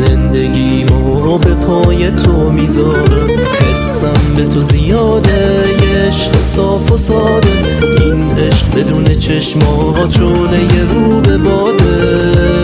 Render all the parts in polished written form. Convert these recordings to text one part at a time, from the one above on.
زندگیمو به پای تو میذارم. حسم به تو زیاده، یه عشق صاف و ساده، این عشق بدون چشمات شعله رو به باده.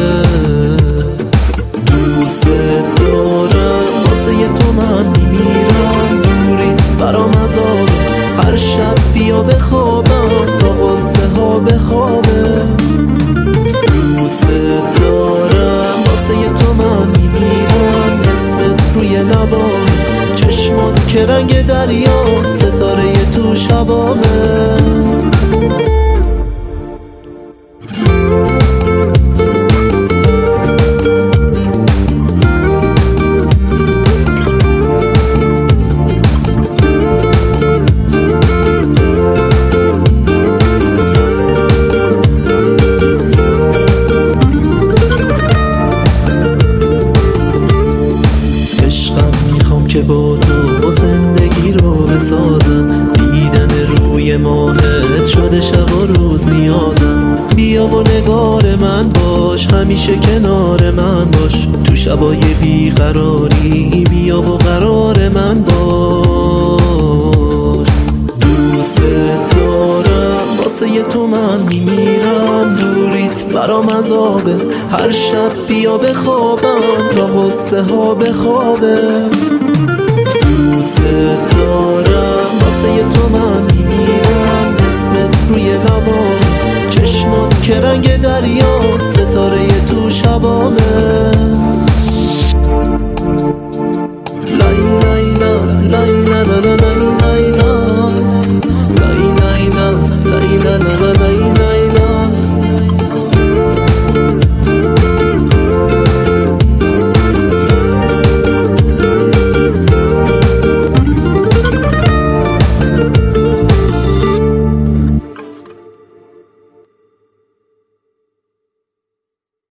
دوست دارم، واسه تو من میمیرم، دوریت برام عذابه، هر شب بیا بخوابم تا قصه ها بخوابه. دوست دارم، واسه تو من میمیرم، اسمت روی لبام، چشمات که رنگ دریا، ستاره تو شبامه. میخوام که با تو زندگی رو بسازم، دیدن روی ماهت شده شب و روز نیازم. بیا و نگار من باش، همیشه کنار من باش، تو شبای بیقراری بیا و قرار من باش. دوست دارم، واسه تو من میمیرم، دوریت برام عذابه، هر شب بیا بخوابم تا قصه ها بخوابه. دوست دارم، واسه تو من میمیرم، اسمت روی لبام، چشمات که رنگ دریا، ستاره تو شبامه.